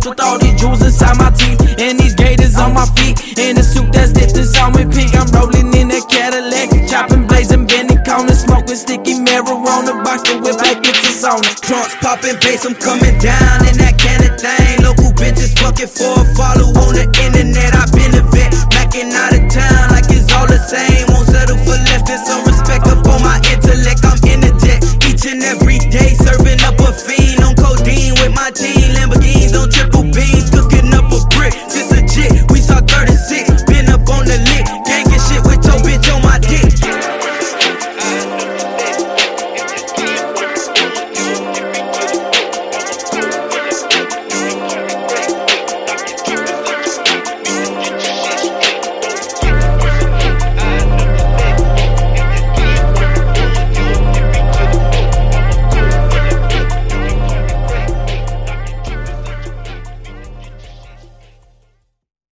watch with all these jewels inside my teeth, and these gators on my feet, in a suit that's dipped in salmon pink. I'm rolling in that Cadillac, chopping, blazing, bending corners, smoking sticky marijuana, box the whip like it's a sauna. Trunks popping bass, I'm coming down in that can of thing. Local bitches fucking for a follow on the internet. I've been a vet, macking out of town like it's all the same.